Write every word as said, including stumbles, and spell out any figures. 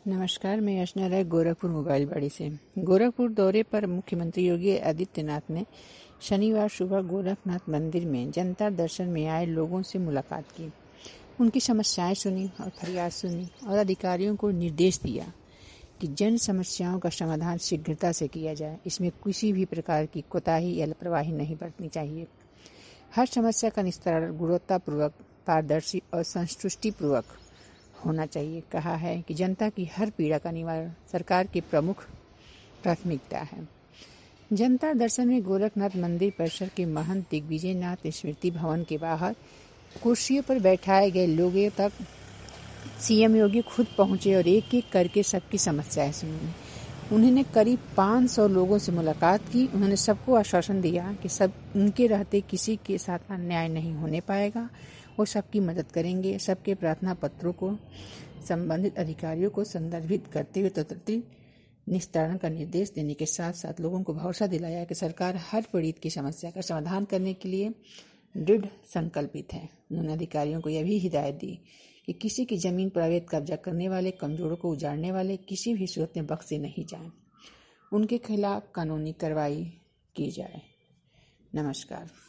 नमस्कार, मैं अर्चना राय गोरखपुर मोबाइल बाड़ी से। गोरखपुर दौरे पर मुख्यमंत्री योगी आदित्यनाथ ने शनिवार सुबह गोरखनाथ मंदिर में जनता दर्शन में आए लोगों से मुलाकात की, उनकी समस्याएं सुनी और फरियाद सुनी और अधिकारियों को निर्देश दिया कि जन समस्याओं का समाधान शीघ्रता से किया जाए। इसमें किसी भी प्रकार की कोताही या लापरवाही नहीं बरतनी चाहिए। हर समस्या का निस्तारण गुणवत्तापूर्वक, पारदर्शी और संतुष्टिपूर्वक होना चाहिए। कहा है कि जनता की हर पीड़ा का निवारण सरकार की प्रमुख प्राथमिकता है। जनता दर्शन में गोरखनाथ मंदिर परिसर के महंत दिग्विजयनाथ स्मृति भवन के बाहर कुर्सियों पर बैठाए गए लोगों तक सीएम योगी खुद पहुंचे और एक एक करके सबकी समस्याएं सुनी। उन्होंने करीब पाँच सौ लोगों से मुलाकात की। उन्होंने सबको आश्वासन दिया कि सब उनके रहते किसी के साथ अन्याय नहीं होने पाएगा। वो सबकी मदद करेंगे। सबके प्रार्थना पत्रों को संबंधित अधिकारियों को संदर्भित करते हुए तुरंत निस्तारण का निर्देश देने के साथ साथ लोगों को भरोसा दिलाया कि सरकार हर पीड़ित की समस्या का समाधान करने के लिए दृढ़ संकल्पित है। उन्होंने अधिकारियों को यह भी हिदायत दी कि किसी की जमीन पर अवैध कब्जा करने वाले, कमजोरों को उजाड़ने वाले किसी भी सूरत में बख्शे नहीं जाएं। उनके खिलाफ कानूनी कार्रवाई की जाए। नमस्कार।